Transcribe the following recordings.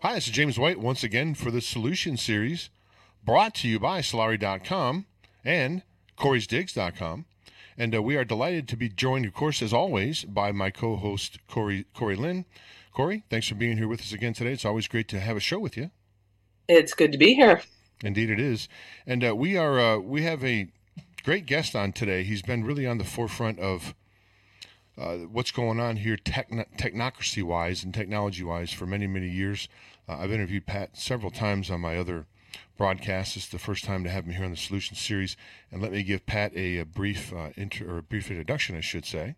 Hi, this is James White once again for the Solution Series brought to you by Solari.com and Corey'sDigs.com. And we are delighted to be joined, of course, as always, by my co host, Corey Lynn. Corey, thanks for being here with us again today. It's always great to have a show with you. It's good to be here. Indeed, it is. And we have a great guest on today. He's been really on the forefront of what's going on here technocracy wise and technology wise for many, many years. I've interviewed Pat several times on my other broadcasts. It's the first time to have him here on the Solutions Series. And let me give Pat a brief introduction, I should say.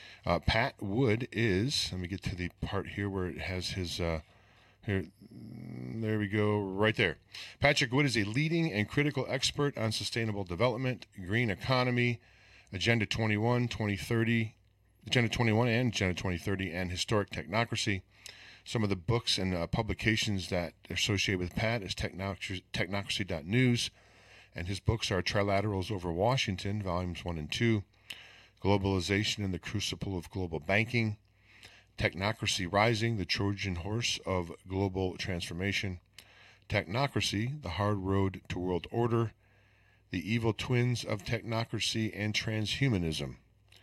Pat Wood is, let me get to the part here where it has his, here, there we go, right there. Patrick Wood is a leading and critical expert on sustainable development, green economy, Agenda 21, 2030, Agenda 21 and Agenda 2030, and historic technocracy. Some of the books and publications that are associated with Pat is technocracy.news, and his books are Trilaterals Over Washington, Volumes 1 and 2, Globalization in the Crucible of Global Banking, Technocracy Rising, the Trojan Horse of Global Transformation, Technocracy, the Hard Road to World Order, The Evil Twins of Technocracy and Transhumanism.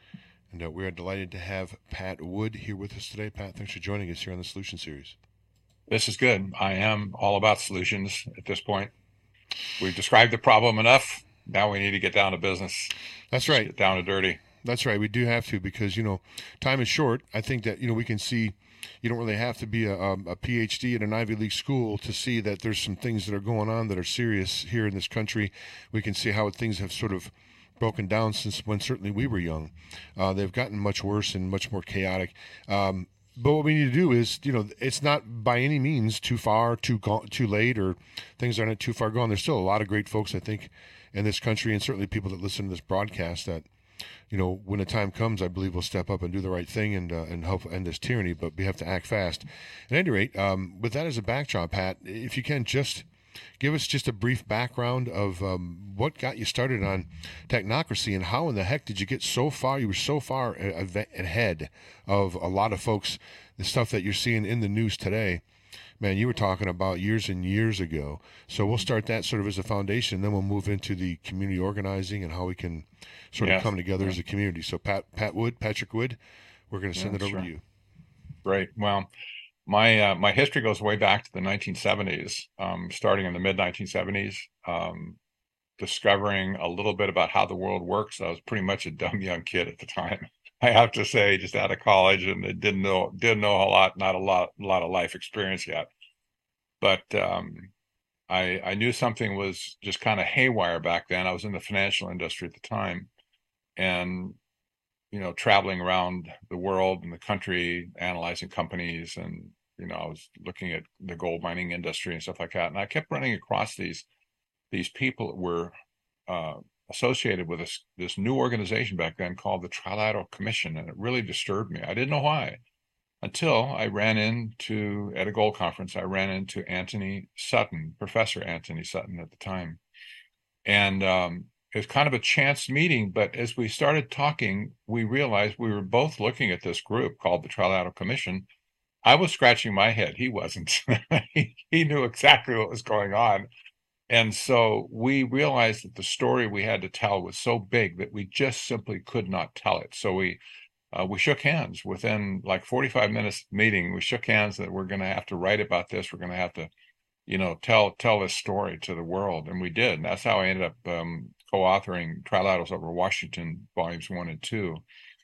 And we are delighted to have Pat Wood here with us today. Pat, thanks for joining us here on the Solution Series. This is good. I am all about solutions at this point. We've described the problem enough. Now we need to get down to business. That's right. Get down to dirty. That's right. We do have to because, time is short. I think that, we can see you don't really have to be a PhD at an Ivy League school to see that there's some things that are going on that are serious here in this country. We can see how things have sort of broken down since when certainly we were young. They've gotten much worse and much more chaotic. But what we need to do is, it's not by any means too far, too late, or things aren't too far gone. There's still a lot of great folks, I think, in this country, and certainly people that listen to this broadcast that, when the time comes, I believe will step up and do the right thing and help end this tyranny. But we have to act fast. At any rate, with that as a backdrop, Pat, if you can just give us just a brief background of what got you started on technocracy and how in the heck did you get so far? You were so far ahead of a lot of folks. The stuff that you're seeing in the news today, man, you were talking about years and years ago. So we'll start that sort of as a foundation, then we'll move into the community organizing and how we can sort of come together as a community. So Patrick Wood, we're going to send it over to you. Great. Well, my history goes way back to the 1970s, starting in the mid 1970s, discovering a little bit about how the world works. I was pretty much a dumb young kid at the time. I have to say, just out of college, and didn't know a lot, not a lot of life experience yet. But I knew something was just kind of haywire back then. I was in the financial industry at the time, and traveling around the world and the country, analyzing companies, and I was looking at the gold mining industry and stuff like that. And I kept running across these people that were associated with this new organization back then called the Trilateral Commission, and it really disturbed me. I didn't know why until I ran into, at a gold conference, I ran into Anthony Sutton, Professor Anthony Sutton at the time, and it was kind of a chance meeting, but as we started talking, we realized we were both looking at this group called the Trilateral Commission. I was scratching my head. He wasn't. He knew exactly what was going on. And so we realized that the story we had to tell was so big that we just simply could not tell it. So we shook hands within like 45 minutes meeting. We shook hands that we're going to have to write about this. We're going to have to, tell this story to the world. And we did. And that's how I ended up co-authoring Trilaterals Over Washington, Volumes 1 and 2.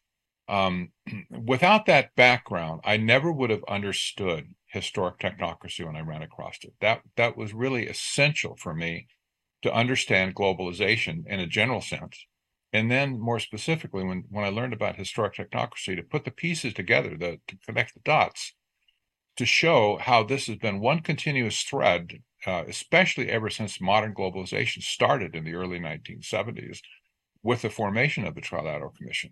Without that background, I never would have understood historic technocracy when I ran across it. That was really essential for me to understand globalization in a general sense. And then more specifically, when I learned about historic technocracy, to put the pieces together, to connect the dots, to show how this has been one continuous thread, especially ever since modern globalization started in the early 1970s with the formation of the Trilateral Commission.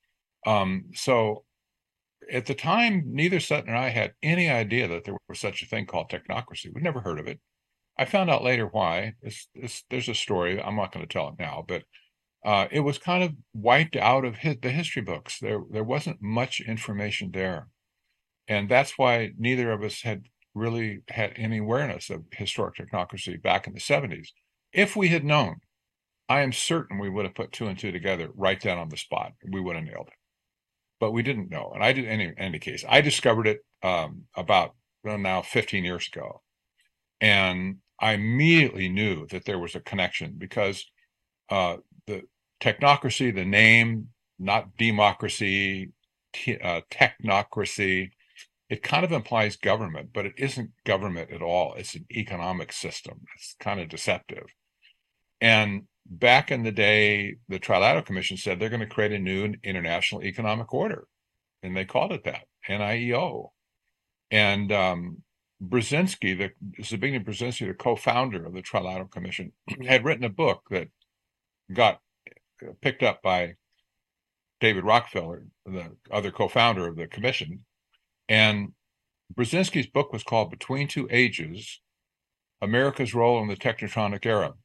So at the time, neither Sutton and I had any idea that there was such a thing called technocracy. We'd never heard of it. I found out later why. There's a story. I'm not going to tell it now, but it was kind of wiped out of the history books. There wasn't much information there. And that's why neither of us had really had any awareness of historic technocracy back in the 70s. If we had known, I am certain we would have put two and two together right then on the spot. We would have nailed it. But we didn't know. And I did, in any case, I discovered it about now 15 years ago. And I immediately knew that there was a connection because the technocracy, the name, not democracy, technocracy, it kind of implies government, but it isn't government at all. It's an economic system. It's kind of deceptive. And back in the day, the Trilateral Commission said they're going to create a new international economic order. And they called it that, NIEO. And Brzezinski, Zbigniew Brzezinski, the co-founder of the Trilateral Commission, had written a book that got picked up by David Rockefeller, the other co-founder of the commission. And Brzezinski's book was called Between Two Ages, America's Role in the Technotronic Era.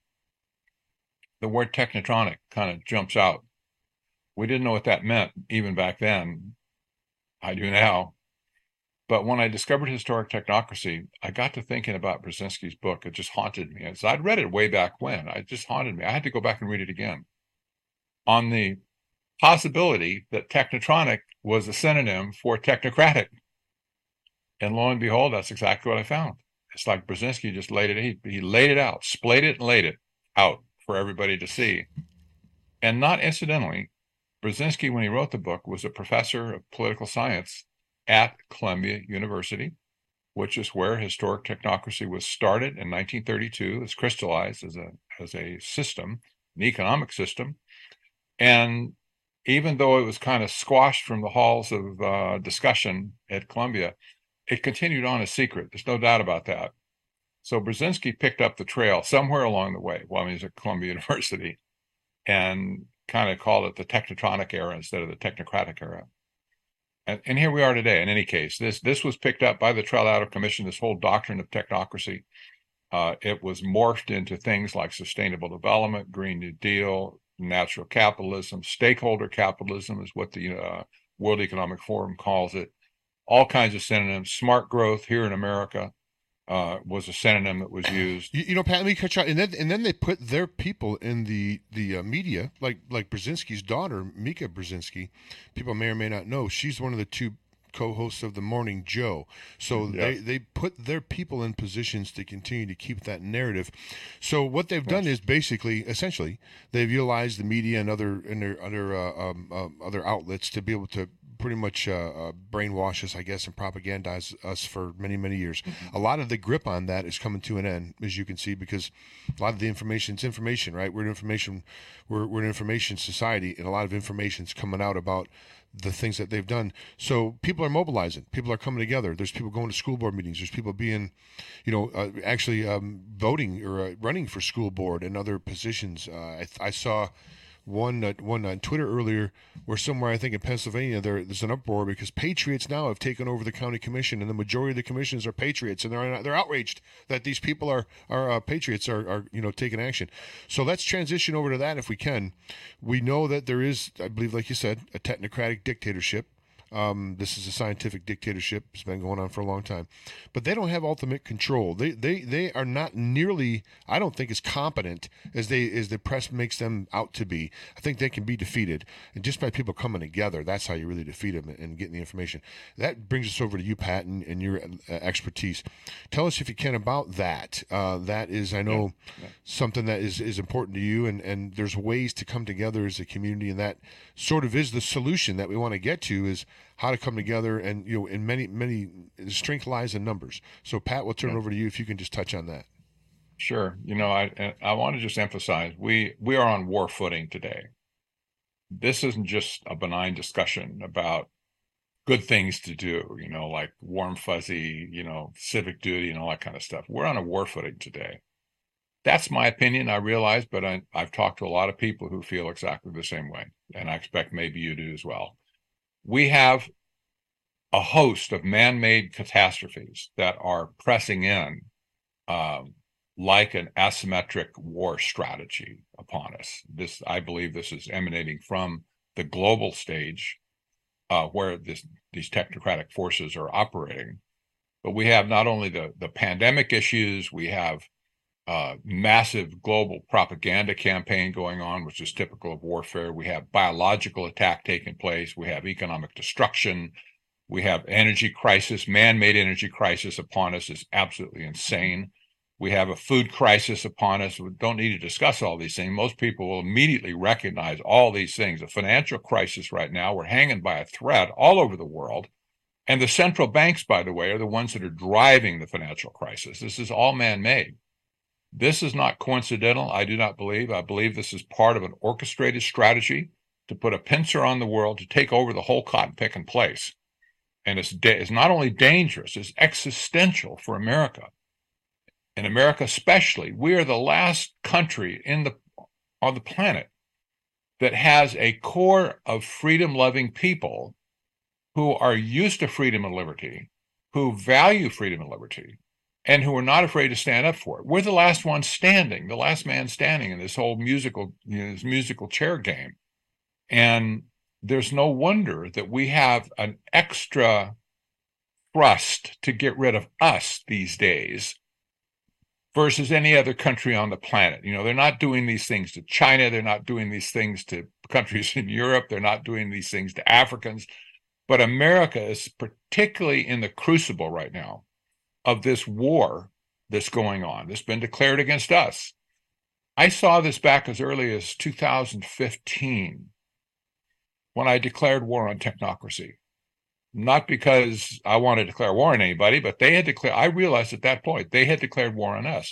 The word technotronic kind of jumps out. We didn't know what that meant even back then. I do now. But when I discovered historic technocracy, I got to thinking about Brzezinski's book. It just haunted me. As I'd read it way back when. It just haunted me. I had to go back and read it again. On the possibility that technotronic was a synonym for technocratic. And lo and behold, that's exactly what I found. It's like Brzezinski just laid it, he laid it out, splayed it and laid it out for everybody to see. And not incidentally, Brzezinski, when he wrote the book, was a professor of political science at Columbia University, which is where historic technocracy was started in 1932. It's crystallized as a system, an economic system. And even though it was kind of squashed from the halls of discussion at Columbia, it continued on as secret. There's no doubt about that. So Brzezinski picked up the trail somewhere along the way while he was at Columbia University and kind of called it the technotronic era instead of the technocratic era. And here we are today. In any case, this was picked up by the Trilateral Commission, this whole doctrine of technocracy. It was morphed into things like sustainable development, Green New Deal, natural capitalism, stakeholder capitalism is what the World Economic Forum calls it. All kinds of synonyms. Smart growth here in America was a synonym that was used. You know, Pat, let me cut you out. And then they put their people in the media, like Brzezinski's daughter, Mika Brzezinski. People may or may not know she's one of the two co-hosts of the Morning Joe. So they put their people in positions to continue to keep that narrative. So what they've done is essentially, they've utilized the media and other outlets to be able to pretty much brainwash us, I guess, and propagandize us for many, many years. Mm-hmm. A lot of the grip on that is coming to an end, as you can see, because a lot of the it's information, right? We're an information society, and a lot of information is coming out about the things that they've done. So people are mobilizing. People are coming together. There's people going to school board meetings. There's people being, actually voting or running for school board and other positions. I saw one on Twitter earlier where somewhere, I think in Pennsylvania, there's an uproar because patriots now have taken over the county commission, and the majority of the commissions are patriots, and they're outraged that these people are patriots are taking action. So let's transition over to that if we can. We know that there is, I believe, like you said, a technocratic dictatorship. This is a scientific dictatorship. It's been going on for a long time, but they don't have ultimate control. They are not nearly, I don't think, as competent as the press makes them out to be. I think they can be defeated, and just by people coming together, that's how you really defeat them and getting the information. That brings us over to you, Pat, and your expertise. Tell us, if you can, about that. That is, I know, something that is important to you, and there's ways to come together as a community, and that sort of is the solution that we want to get to, is how to come together, and in many strength lies in numbers. So Pat, we'll turn it over to you if you can just touch on that. Sure. I want to just emphasize we are on war footing today. This isn't just a benign discussion about good things to do, like warm fuzzy, civic duty and all that kind of stuff. We're on a war footing today. That's my opinion, I realize, but I've talked to a lot of people who feel exactly the same way, and I expect maybe you do as well. We have a host of man-made catastrophes that are pressing in like an asymmetric war strategy upon us. I believe this is emanating from the global stage where these technocratic forces are operating. But we have not only the pandemic issues, we have massive global propaganda campaign going on, which is typical of warfare. We have biological attack taking place. We have economic destruction. We have energy crisis, man-made energy crisis upon us is absolutely insane. We have a food crisis upon us. We don't need to discuss all these things. Most people will immediately recognize all these things. A financial crisis right now, we're hanging by a thread all over the world. And the central banks, by the way, are the ones that are driving the financial crisis. This is all man-made. This is not coincidental, I do not believe. I believe this is part of an orchestrated strategy to put a pincer on the world, to take over the whole cotton picking place. And it's not only dangerous, it's existential for America. In America especially, we are the last country on the planet that has a core of freedom-loving people who are used to freedom and liberty, who value freedom and liberty, and who are not afraid to stand up for it. We're the last one standing, the last man standing in this whole this musical chair game. And there's no wonder that we have an extra thrust to get rid of us these days versus any other country on the planet. They're not doing these things to China. They're not doing these things to countries in Europe. They're not doing these things to Africans. But America is particularly in the crucible right now of this war that's going on, that's been declared against us. I saw this back as early as 2015 when I declared war on technocracy. Not because I wanted to declare war on anybody, but I realized at that point, they had declared war on us.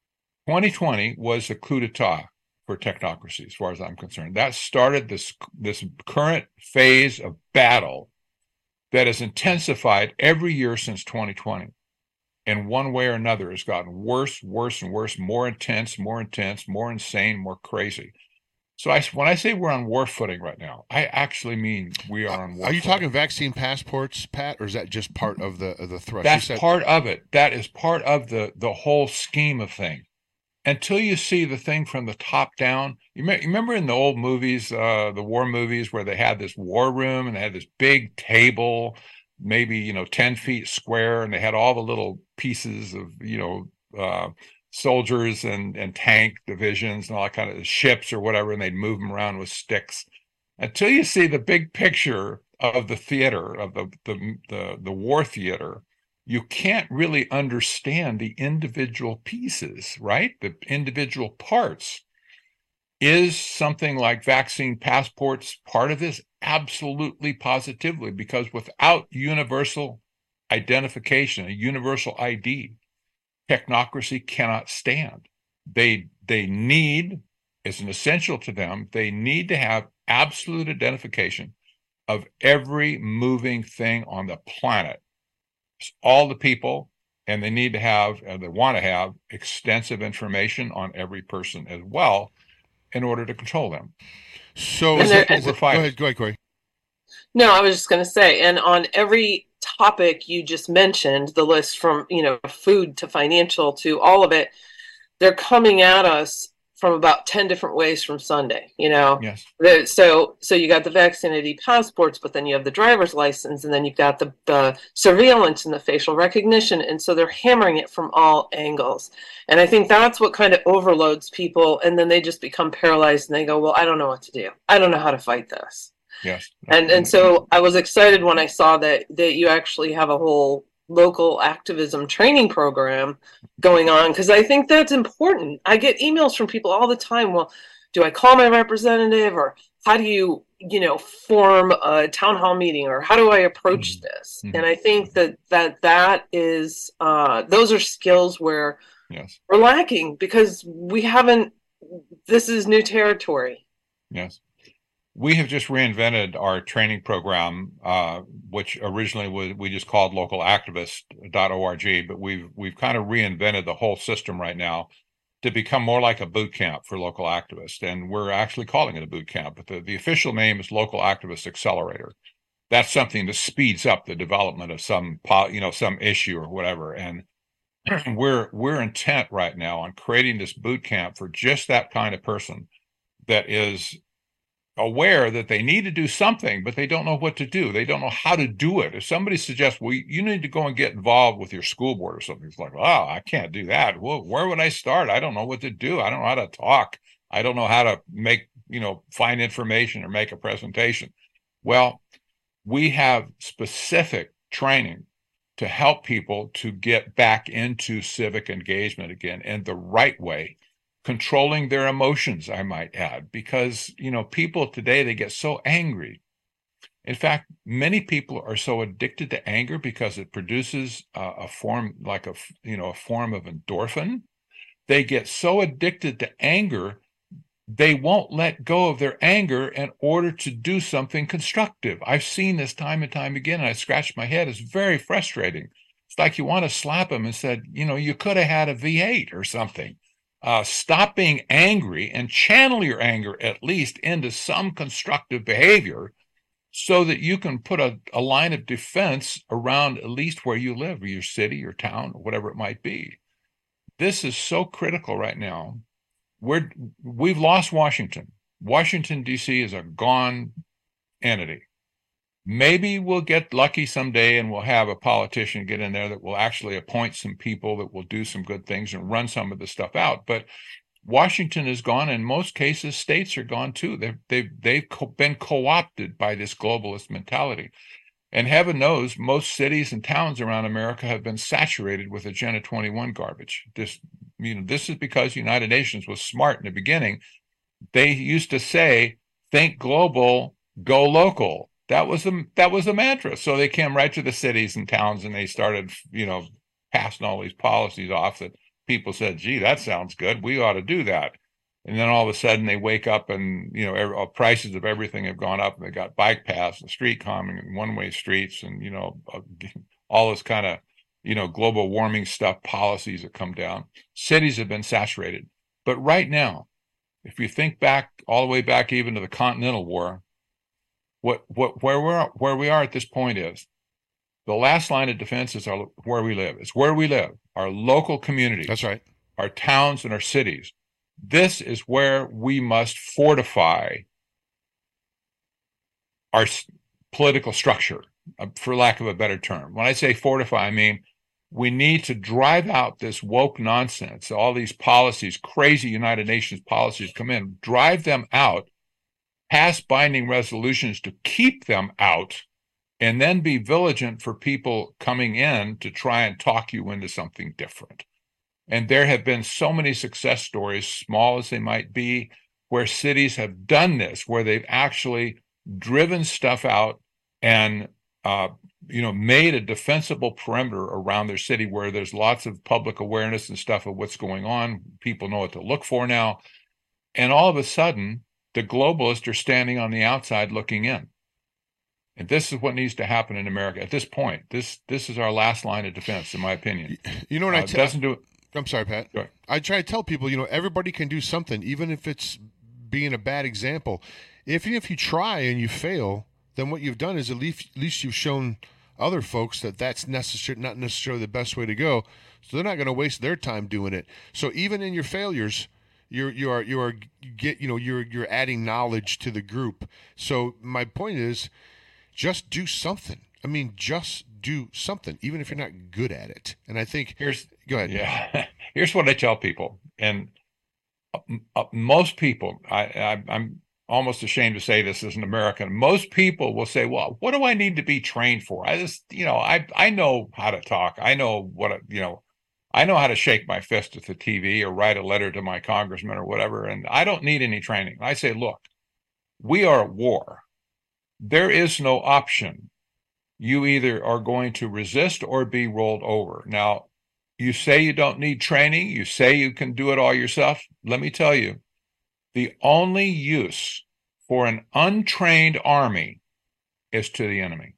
2020 was the coup d'etat for technocracy, as far as I'm concerned. That started this current phase of battle that has intensified every year since 2020. And one way or another has gotten worse, worse, and worse, more intense, more insane, more crazy. So when I say we're on war footing right now, I actually mean we are on war footing. Are you talking vaccine passports, Pat, or is that just part of the thrust? That's part of it. That is part of the whole scheme of things. Until you see the thing from the top down, you remember in the old movies, the war movies, where they had this war room and they had this big table, maybe 10 feet square, and they had all the little pieces of soldiers and tank divisions and all that kind of ships or whatever, and they'd move them around with sticks. Until you see the big picture of the theater, of the war theater, you can't really understand the individual pieces, right? The individual parts. Is something like vaccine passports part of this? Absolutely, positively, because without universal identification, a universal ID, technocracy cannot stand. They need, it's an essential to them, they need to have absolute identification of every moving thing on the planet. All the people, and they need to have, and they want to have, extensive information on every person as well in order to control them. So go ahead, Corey. No, I was just going to say, and on every topic you just mentioned, the list from food to financial to all of it, they're coming at us from about 10 different ways from Sunday. Yes. So you got the vaccinated passports, but then you have the driver's license, and then you've got the surveillance and the facial recognition, and so they're hammering it from all angles. And I think that's what kind of overloads people, and then they just become paralyzed, and they go, well, I don't know what to do. I don't know how to fight this. Yes. And so I was excited when I saw that you actually have a whole local activism training program going on, because I think that's important. I get emails from people all the time. Well, do I call my representative, or how do you form a town hall meeting, or how do I approach this? And I think that is those are skills where we're lacking, because we haven't. This is new territory. Yes. We have just reinvented our training program, which originally we just called localactivist.org, but we've kind of reinvented the whole system right now to become more like a boot camp for local activists. And we're actually calling it a boot camp, but the official name is Local Activist Accelerator. That's something that speeds up the development of some issue or whatever. And we're intent right now on creating this boot camp for just that kind of person that is aware that they need to do something, but they don't know what to do. They don't know how to do it. If somebody suggests, well, you need to go and get involved with your school board or something, it's like, oh, I can't do that. Well, where would I start? I don't know what to do. I don't know how to talk. I don't know how to find information or make a presentation. Well, we have specific training to help people to get back into civic engagement again in the right way, controlling their emotions, I might add, because, people today, they get so angry. In fact, many people are so addicted to anger because it produces a form like a form of endorphin. They get so addicted to anger, they won't let go of their anger in order to do something constructive. I've seen this time and time again, and I scratch my head. It's very frustrating. It's like you want to slap them and said, you could have had a V8 or something. Stop being angry and channel your anger at least into some constructive behavior so that you can put a line of defense around at least where you live, or your city, your town, or whatever it might be. This is so critical right now. We've lost Washington. Washington, D.C. is a gone entity. Maybe we'll get lucky someday and we'll have a politician get in there that will actually appoint some people that will do some good things and run some of the stuff out. But Washington is gone. In most cases, states are gone too. They've been co-opted by this globalist mentality. And heaven knows, most cities and towns around America have been saturated with Agenda 21 garbage. This is because United Nations was smart in the beginning. They used to say, think global, go local. That was the mantra. So they came right to the cities and towns, and they started, passing all these policies off that people said, gee, that sounds good. We ought to do that. And then all of a sudden they wake up and, prices of everything have gone up, and they got bike paths and street calming and one-way streets and, all this kind of, global warming stuff, policies that come down. Cities have been saturated. But right now, if you think back all the way back even to the Continental War, where we are at this point is the last line of defense is where we live. It's where we live, our local communities. That's right. Our towns and our cities. This is where we must fortify our political structure, for lack of a better term. When I say fortify, I mean we need to drive out this woke nonsense. All these policies, crazy United Nations policies come in, drive them out, pass binding resolutions to keep them out, and then be vigilant for people coming in to try and talk you into something different. And there have been so many success stories, small as they might be, where cities have done this, where they've actually driven stuff out and, made a defensible perimeter around their city where there's lots of public awareness and stuff of what's going on. People know what to look for now. And all of a sudden, the globalists are standing on the outside looking in. And this is what needs to happen in America at this point. This is our last line of defense, in my opinion. You know what doesn't do it. I'm sorry, Pat. I try to tell people, everybody can do something, even if it's being a bad example. If you try and you fail, then what you've done is at least you've shown other folks that that's not necessarily the best way to go. So they're not going to waste their time doing it. So even in your failures, you're adding knowledge to the group. So my point is, just do something. I mean, just do something, even if you're not good at it. And I think go ahead. Yeah, here's what I tell people, and most people, I'm almost ashamed to say this as an American. Most people will say, "Well, what do I need to be trained for? I just, I know how to talk. I know I know how to shake my fist at the TV or write a letter to my congressman or whatever, and I don't need any training." I say, look, we are at war. There is no option. You either are going to resist or be rolled over. Now, you say you don't need training. You say you can do it all yourself. Let me tell you, the only use for an untrained army is to the enemy.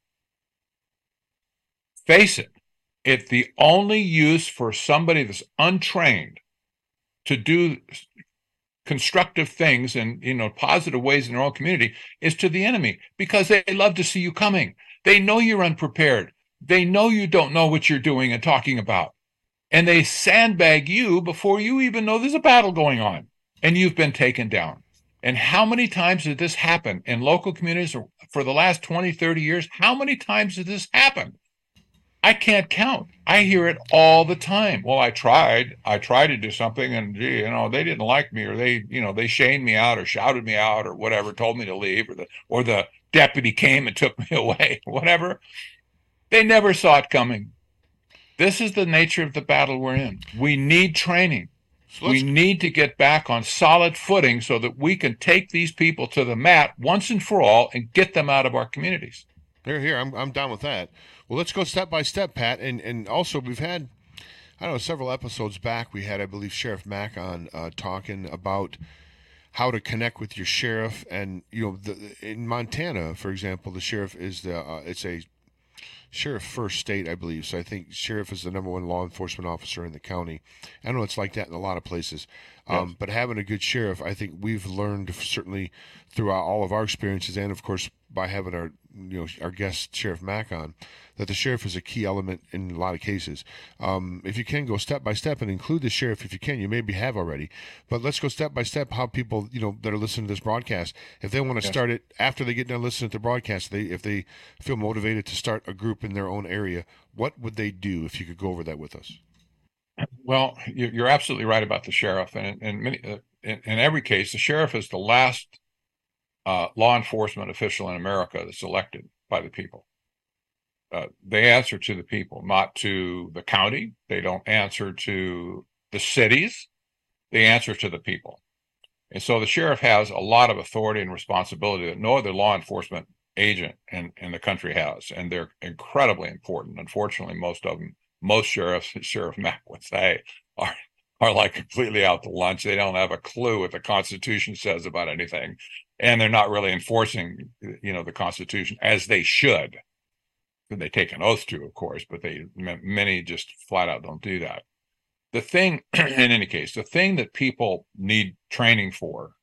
Face it, it's the only use for somebody that's untrained to do constructive things and positive ways in their own community is to the enemy, because they love to see you coming. They know you're unprepared. They know you don't know what you're doing and talking about. And they sandbag you before you even know there's a battle going on and you've been taken down. And how many times did this happen in local communities for the last 20, 30 years? How many times did this happen? I can't count. I hear it all the time. Well, I tried to do something, and gee, they didn't like me, or they shamed me out, or shouted me out, or whatever, told me to leave, or the deputy came and took me away, whatever. They never saw it coming. This is the nature of the battle we're in. We need training. We need to get back on solid footing so that we can take these people to the mat once and for all and get them out of our communities. Here. I'm down with that. Well, let's go step by step, Pat. And also, we've had, I don't know, several episodes back, we had, I believe, Sheriff Mack on talking about how to connect with your sheriff. And, in Montana, for example, the sheriff is it's a sheriff first state, I believe. So I think sheriff is the number one law enforcement officer in the county. I know it's like that in a lot of places. Yes. But having a good sheriff, I think we've learned certainly throughout all of our experiences, and of course by having our guest Sheriff Mack on, that the sheriff is a key element in a lot of cases. If you can go step by step and include the sheriff, if you can, you maybe have already, but let's go step by step how people that are listening to this broadcast, if they want to start it after they get done listening to the broadcast, if they feel motivated to start a group in their own area, what would they do? If you could go over that with us. Well, you're absolutely right about the sheriff, and in every case, the sheriff is the last law enforcement official in America that's elected by the people. They answer to the people, not to the county. They don't answer to the cities. They answer to the people. And so the sheriff has a lot of authority and responsibility that no other law enforcement agent in the country has, and they're incredibly important. Unfortunately, most sheriffs, as Sheriff Mack would say, are like completely out to lunch. They don't have a clue what the Constitution says about anything, and they're not really enforcing, the Constitution as they should. They take an oath to, of course, but many just flat out don't do that. The thing, in any case, the thing that people need training for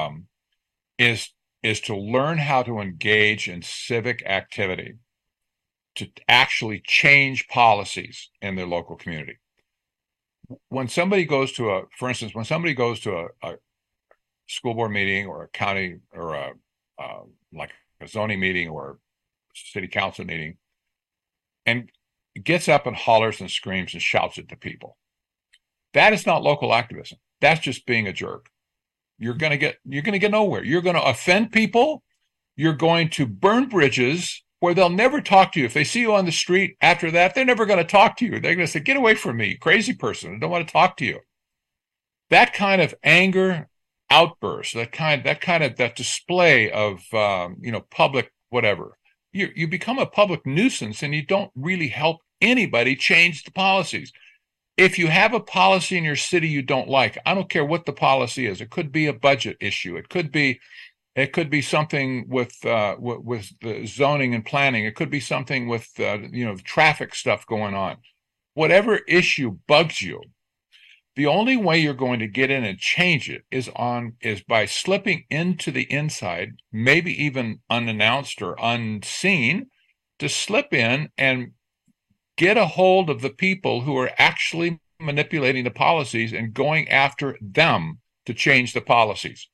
is to learn how to engage in civic activity, to actually change policies in their local community. When somebody goes to for instance, when somebody goes to a school board meeting or a county or like a zoning meeting or a city council meeting, and gets up and hollers and screams and shouts at the people, that is not local activism. That's just being a jerk. You're going to get nowhere. You're going to offend people. You're going to burn bridges where they'll never talk to you. If they see you on the street after that, they're never going to talk to you. They're going to say, "Get away from me, crazy person. I don't want to talk to you." That kind of anger outburst, that display of public whatever, you become a public nuisance, and you don't really help anybody change the policies. If you have a policy in your city you don't like, I don't care what the policy is. It could be a budget issue. It could be something with the zoning and planning. It could be something with traffic stuff going on. Whatever issue bugs you, the only way you're going to get in and change it is by slipping into the inside, maybe even unannounced or unseen, to slip in and get a hold of the people who are actually manipulating the policies and going after them to change the policies.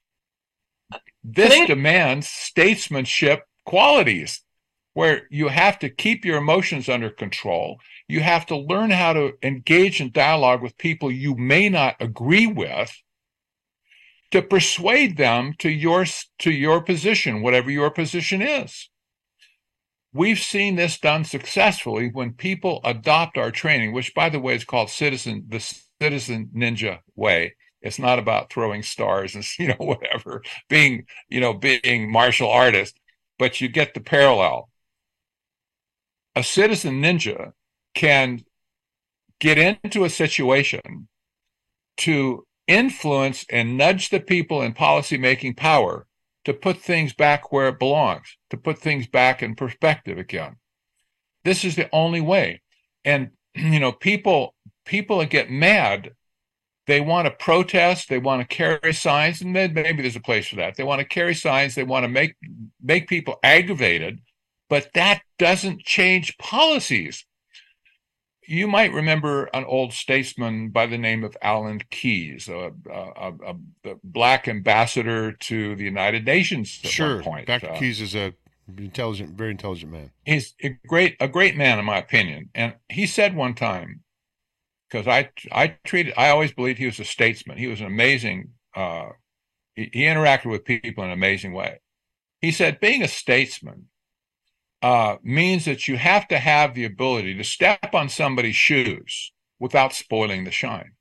This demands statesmanship qualities, where you have to keep your emotions under control. You have to learn how to engage in dialogue with people you may not agree with, to persuade them to your position, whatever your position is. We've seen this done successfully when people adopt our training, which, by the way, is called the Citizen Ninja Way. It's not about throwing stars and whatever, being martial artist, but you get the parallel. A citizen ninja can get into a situation to influence and nudge the people in policymaking power to put things back where it belongs, to put things back in perspective again. This is the only way. And, people that get mad, they want to protest, they want to carry signs, and maybe there's a place for that. They want to carry signs, they want to make people aggravated, but that doesn't change policies. you might remember an old statesman by the name of Alan Keyes, a black ambassador to the United Nations at one point. Dr. Keyes is a very intelligent man. He's a great man, in my opinion. And he said one time, because I always believed he was a statesman. He was an amazing, he interacted with people in an amazing way. He said, being a statesman means that you have to have the ability to step on somebody's shoes without spoiling the shine.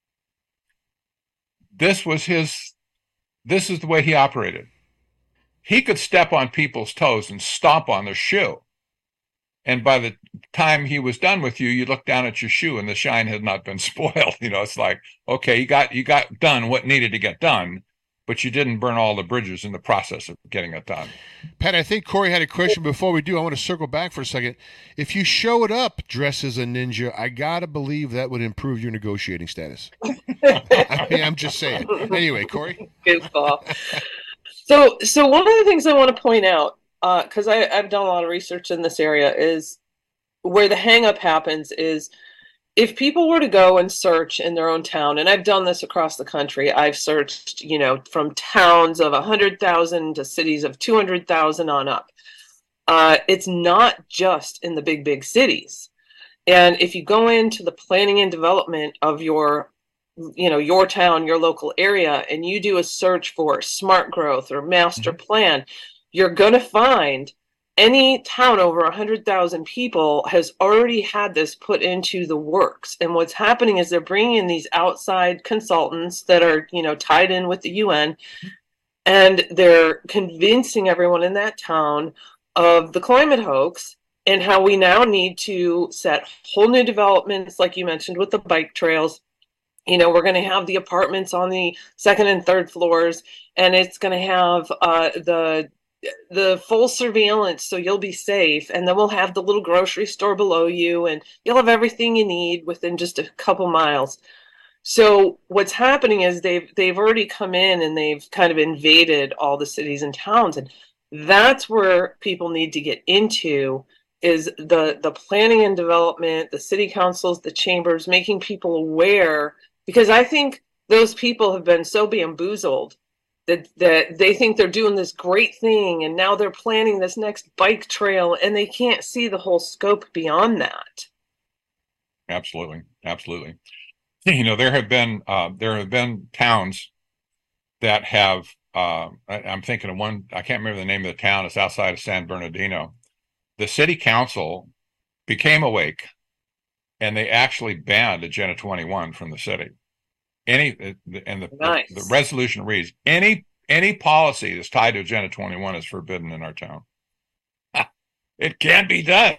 This is the way he operated. He could step on people's toes and stomp on their shoe. And by the time he was done with you, you look down at your shoe and the shine had not been spoiled. It's like, okay, you got done what needed to get done, but you didn't burn all the bridges in the process of getting it done. Pat, I think Corey had a question. Before we do, I want to circle back for a second. If you showed up dressed as a ninja, I got to believe that would improve your negotiating status. I'm just saying. Anyway, Corey. Good call. So one of the things I want to point out, because I've done a lot of research in this area, is where the hang-up happens is if people were to go and search in their own town, and I've done this across the country, I've searched, from towns of 100,000 to cities of 200,000 on up. It's not just in the big cities. And if you go into the planning and development of your town, your local area, and you do a search for smart growth or master plan, you're going to find any town over 100,000 people has already had this put into the works. And what's happening is they're bringing in these outside consultants that are, tied in with the UN, and they're convincing everyone in that town of the climate hoax and how we now need to set whole new developments, like you mentioned, with the bike trails. We're going to have the apartments on the second and third floors, and it's going to have the full surveillance, so you'll be safe. And then we'll have the little grocery store below you, and you'll have everything you need within just a couple miles. So what's happening is they've already come in and they've kind of invaded all the cities and towns, and that's where people need to get into. Is the planning and development, the city councils, the chambers, making people aware. Because I think those people have been so bamboozled that they think they're doing this great thing, and now they're planning this next bike trail, and they can't see the whole scope beyond that. Absolutely. There have been towns that have. I'm thinking of one. I can't remember the name of the town. It's outside of San Bernardino. The city council became awake, and they actually banned Agenda 21 from the city. The resolution reads, any policy that's tied to Agenda 21 is forbidden in our town. It can't be done.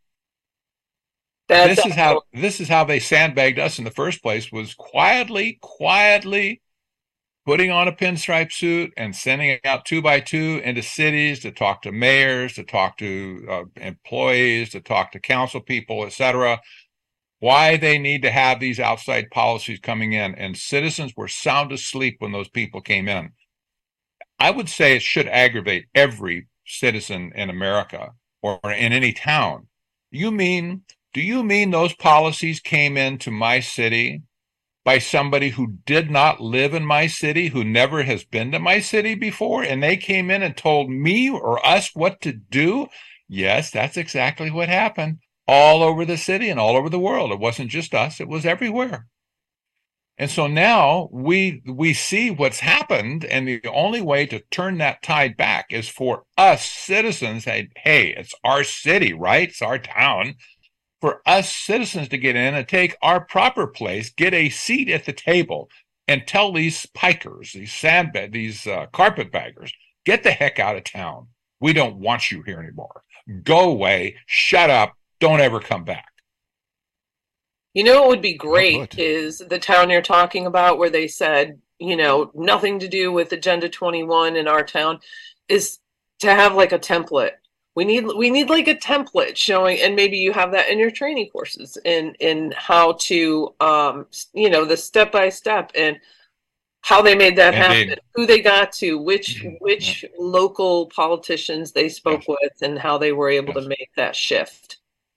This is how they sandbagged us in the first place, was quietly putting on a pinstripe suit and sending it out 2 by 2 into cities to talk to mayors, to talk to employees, to talk to council people, etc. Why they need to have these outside policies coming in, and citizens were sound asleep when those people came in. I would say it should aggravate every citizen in America or in any town. Do you mean those policies came into my city by somebody who did not live in my city, who never has been to my city before, and they came in and told me or us what to do? Yes, that's exactly what happened. All over the city and all over the world. It wasn't just us, it was everywhere. And so now we see what's happened, and the only way to turn that tide back is for us citizens, hey, it's our city, right? It's our town. For us citizens to get in and take our proper place, get a seat at the table, and tell these pikers, these carpetbaggers, get the heck out of town. We don't want you here anymore. Go away, shut up, don't ever come back. What would be great is the town you're talking about, where they said, nothing to do with Agenda 21 in our town, is to have like a template. We need like a template showing, and maybe you have that in your training courses in how to, the step by step and how they made that happen, who they got to, which local politicians they spoke with, and how they were able to make that shift.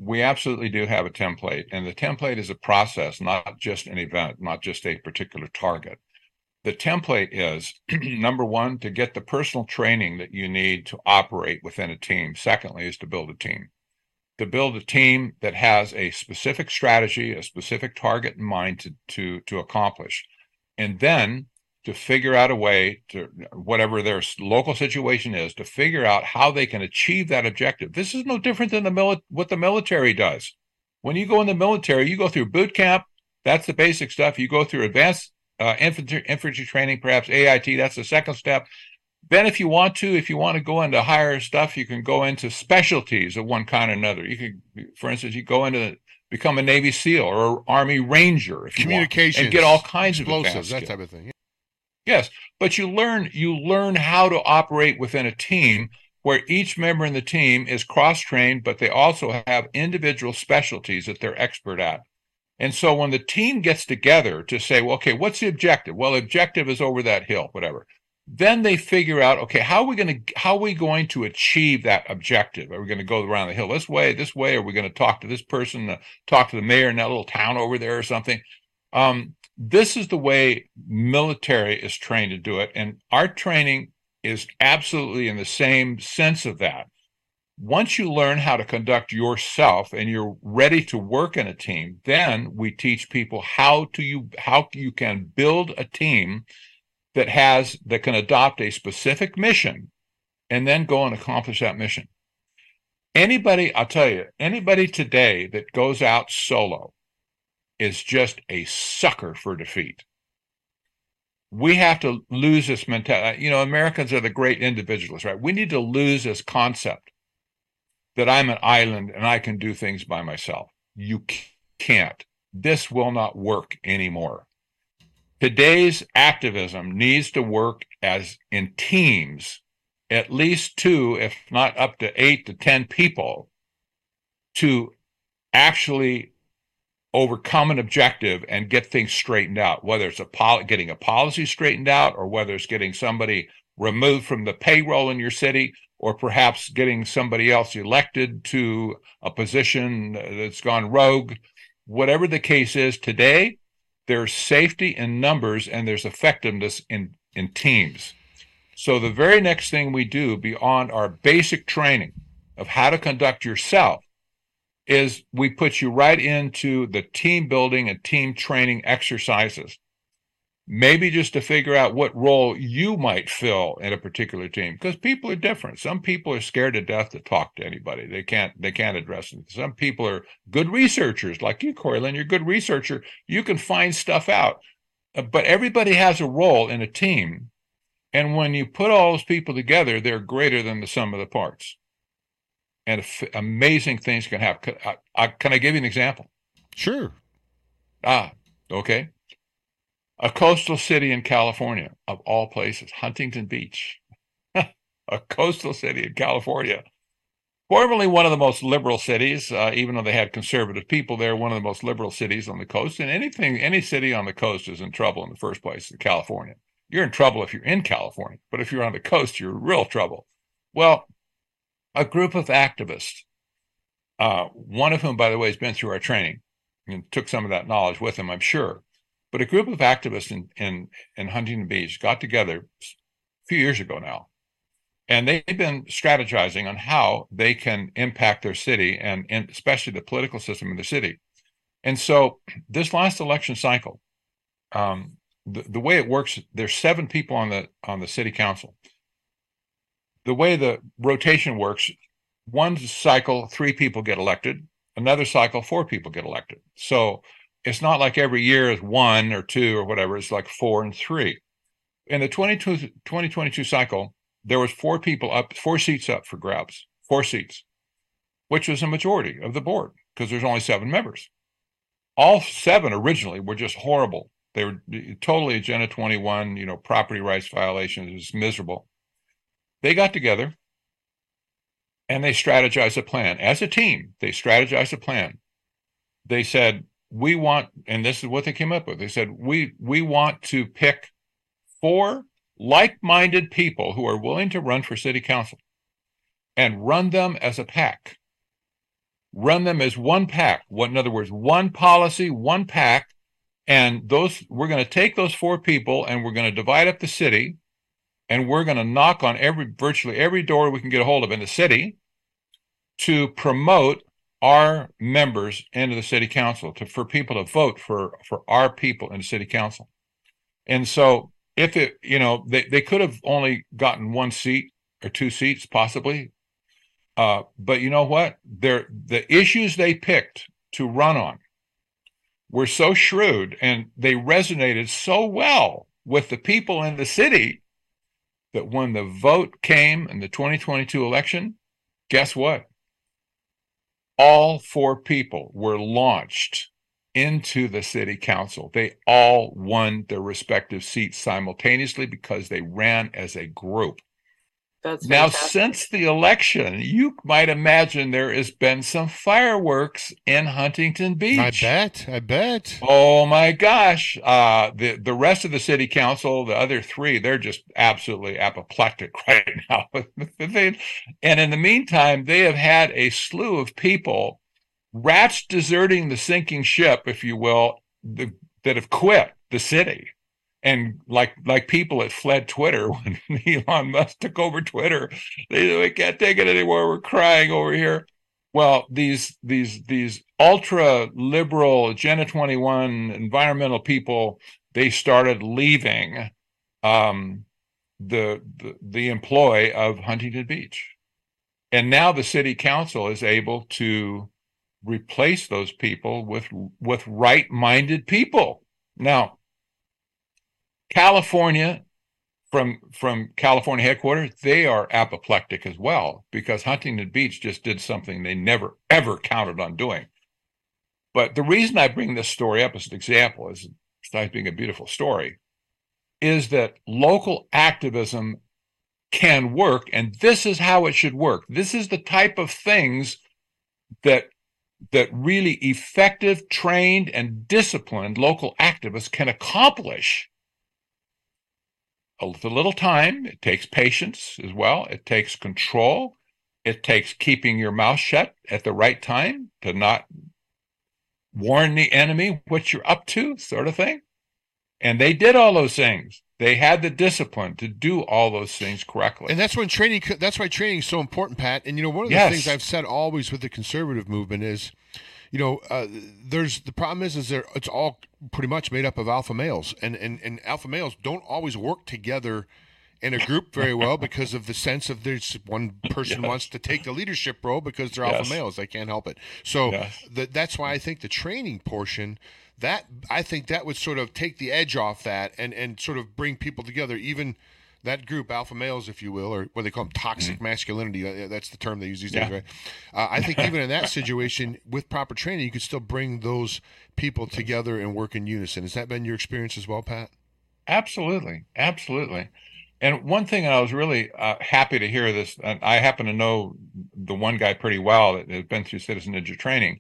We absolutely do have a template, and the template is a process, not just an event, not just a particular target. The template is number one, to get the personal training that you need to operate within a team. Secondly, is to build a team. To build a team that has a specific strategy, a specific target in mind to accomplish. And then to figure out a way to, whatever their local situation is, to figure out how they can achieve that objective. This is no different than what the military does. When you go in the military, you go through boot camp. That's the basic stuff. You go through advanced infantry training, perhaps AIT. That's the second step. Then if you want to go into higher stuff, you can go into specialties of one kind or another. You can, for instance, you go into become a Navy SEAL or Army Ranger if you want, and get all kinds of explosives, that type of thing. Yeah. Yes, but you learn how to operate within a team where each member in the team is cross-trained, but they also have individual specialties that they're expert at. And so when the team gets together to say, well, okay, what's the objective? Well, the objective is over that hill, whatever. Then they figure out, okay, how are we going to achieve that objective? Are we going to go around the hill this way? Are we going to talk to this person, talk to the mayor in that little town over there or something? This is the way military is trained to do it. And our training is absolutely in the same sense of that. Once you learn how to conduct yourself and you're ready to work in a team, then we teach people how you can build a team that can adopt a specific mission and then go and accomplish that mission. I'll tell you, anybody today that goes out solo is just a sucker for defeat. We have to lose this mentality. Americans are the great individualists, right? We need to lose this concept that I'm an island and I can do things by myself. You can't. This will not work anymore. Today's activism needs to work as in teams, at least 2, if not up to 8 to 10 people, to actually overcome an objective and get things straightened out, whether it's getting a policy straightened out or whether it's getting somebody removed from the payroll in your city or perhaps getting somebody else elected to a position that's gone rogue. Whatever the case is today, there's safety in numbers and there's effectiveness in teams. So the very next thing we do beyond our basic training of how to conduct yourself is we put you right into the team building and team training exercises. Maybe just to figure out what role you might fill in a particular team, because people are different. Some people are scared to death to talk to anybody. They can't address it. Some people are good researchers, like you, Corylyn. You're a good researcher. You can find stuff out. But everybody has a role in a team. And when you put all those people together, they're greater than the sum of the parts. And amazing things can happen. Can I give you an example? Sure. Okay. A coastal city in California, of all places, Huntington Beach. A coastal city in California. Formerly one of the most liberal cities, even though they had conservative people there, one of the most liberal cities on the coast. And any city on the coast is in trouble in the first place in California. You're in trouble if you're in California, but if you're on the coast, you're in real trouble. Well, a group of activists, one of whom, by the way, has been through our training and took some of that knowledge with him, I'm sure. But a group of activists in Huntington Beach got together a few years ago now, and they've been strategizing on how they can impact their city and especially the political system in the city. And so this last election cycle, the way it works, there's 7 people on the city council. The way the rotation works, one cycle, 3 people get elected. Another cycle, 4 people get elected. So it's not like every year is 1 or 2 or whatever. It's like 4 and 3. In the 2022 cycle, there was 4 seats up for grabs, 4 seats, which was a majority of the board because there's only 7 members. All 7 originally were just horrible. They were totally Agenda 21, property rights violations. It was miserable. They got together and they strategized a plan. As a team, they strategized a plan. They said, we want, and this is what they came up with. They said, we want to pick 4 like-minded people who are willing to run for city council and run them as a pack. run them as one pack. In other words, one policy, one pack. And we're going to take those 4 people and we're going to divide up the city, and we're going to knock on virtually every door we can get a hold of in the city to promote our members into the city council, for people to vote for our people in the city council. And so if they could have only gotten 1 seat or 2 seats possibly. But you know what? The issues they picked to run on were so shrewd, and they resonated so well with the people in the city, that when the vote came in the 2022 election, guess what? All 4 people were launched into the city council. They all won their respective seats simultaneously because they ran as a group. That's now, fantastic. since the election, you might imagine there has been some fireworks in Huntington Beach. I bet. Oh my gosh. The rest of the city council, the other 3, they're just absolutely apoplectic right now. And in the meantime, they have had a slew of people, rats deserting the sinking ship, if you will, that have quit the city. And like people that fled Twitter when Elon Musk took over Twitter, they said, we can't take it anymore. We're crying over here. Well, these ultra liberal Agenda 21 environmental people, they started leaving the employ of Huntington Beach, and now the city council is able to replace those people with right-minded people. Now, California, from California headquarters, they are apoplectic as well, because Huntington Beach just did something they never, ever counted on doing. But the reason I bring this story up as an example, besides being a beautiful story, is that local activism can work, and this is how it should work. This is the type of things that really effective, trained, and disciplined local activists can accomplish. A little time. It takes patience as well. It takes control. It takes keeping your mouth shut at the right time to not warn the enemy what you're up to, sort of thing. And they did all those things. They had the discipline to do all those things correctly. And that's why training is so important, Pat. And, one of the things I've said always with the conservative movement is, the problem is it's all pretty much made up of alpha males, and alpha males don't always work together in a group very well because of the sense of there's one person wants to take the leadership role because they're alpha males. They can't help it. So that's why I think the training portion, that I think that would sort of take the edge off that and sort of bring people together, even that group, alpha males, if you will, or what they call them, toxic masculinity. That's the term they use these days, right? I think even in that situation, with proper training, you could still bring those people together and work in unison. Has that been your experience as well, Pat? Absolutely. Absolutely. And one thing I was really happy to hear this, and I happen to know the one guy pretty well that has been through Citizen Ninja training.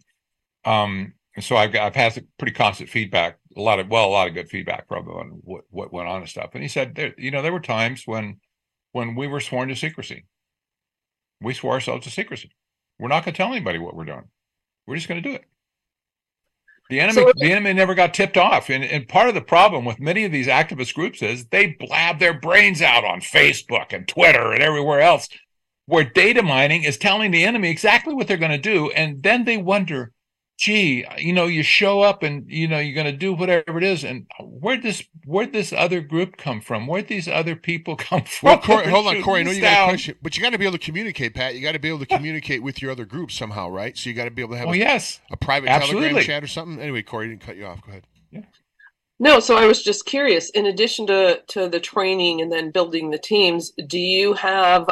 So I've had some pretty constant feedback, a lot of good feedback probably on what went on and stuff. And he said, there were times when we were sworn to secrecy. We swore ourselves to secrecy. We're not going to tell anybody what we're doing. We're just going to do it. The enemy never got tipped off. And part of the problem with many of these activist groups is they blab their brains out on Facebook and Twitter and everywhere else, where data mining is telling the enemy exactly what they're going to do. And then they wonder, gee, you show up and, you're going to do whatever it is. And where'd this other group come from? Where'd these other people come from? Well, Corey, hold on, Corey. I know you got a question, but you got to be able to communicate, Pat. You got to be able to communicate with your other groups somehow, right? So you got to be able to have a private Telegram chat or something. Anyway, Corey, I didn't cut you off. Go ahead. Yeah. No, so I was just curious, in addition to the training and then building the teams, do you have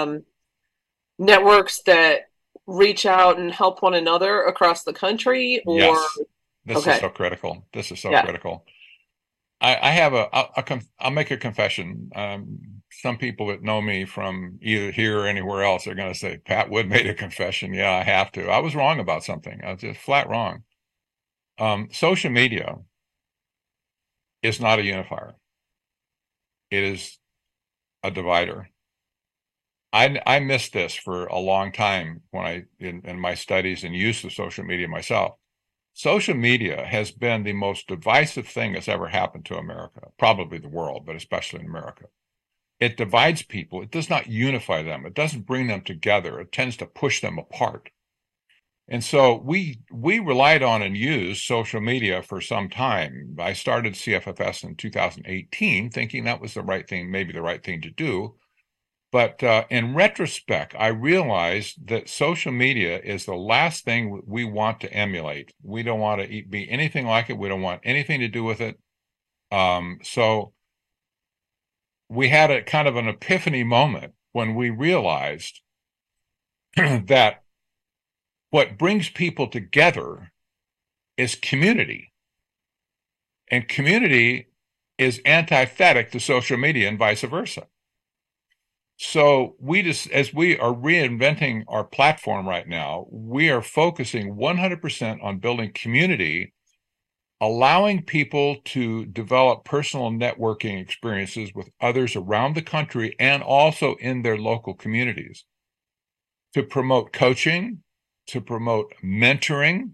networks that reach out and help one another across the country? Or yes. This is so critical. This is so critical. I have I'll make a confession. Some people that know me from either here or anywhere else are going to say, Pat Wood made a confession. Yeah, I have to. I was wrong about something. I was just flat wrong. Social media is not a unifier. It is a divider. I missed this for a long time when in my studies and use of social media myself. Social media has been the most divisive thing that's ever happened to America, probably the world, but especially in America. It divides people. It does not unify them. It doesn't bring them together. It tends to push them apart. And so we relied on and used social media for some time. I started CFFS in 2018, thinking that was the right thing, maybe the right thing to do. But in retrospect, I realized that social media is the last thing we want to emulate. We don't want to be anything like it. We don't want anything to do with it. So we had a kind of an epiphany moment when we realized that what brings people together is community. And community is antithetic to social media and vice versa. So as we are reinventing our platform right now, we are focusing 100% on building community, allowing people to develop personal networking experiences with others around the country and also in their local communities, to promote coaching, to promote mentoring,